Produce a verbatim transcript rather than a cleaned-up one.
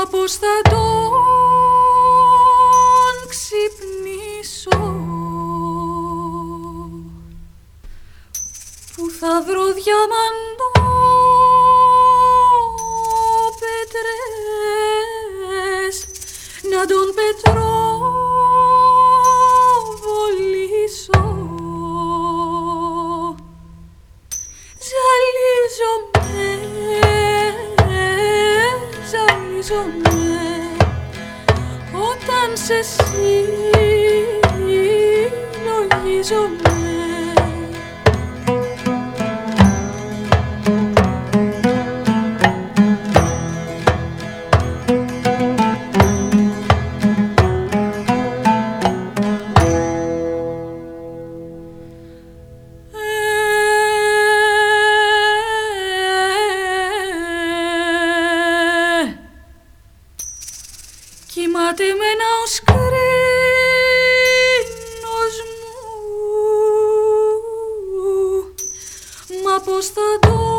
Μα πως θα τον ξυπνήσω, που θα βρω διαμαντό πέτρες να τον πετροβολήσω. Ζαλίζομαι, ζαλίζομαι όταν σε συλλογίζομαι. Κοιμάται μένα ο σκρίνος μου, μα πως θα το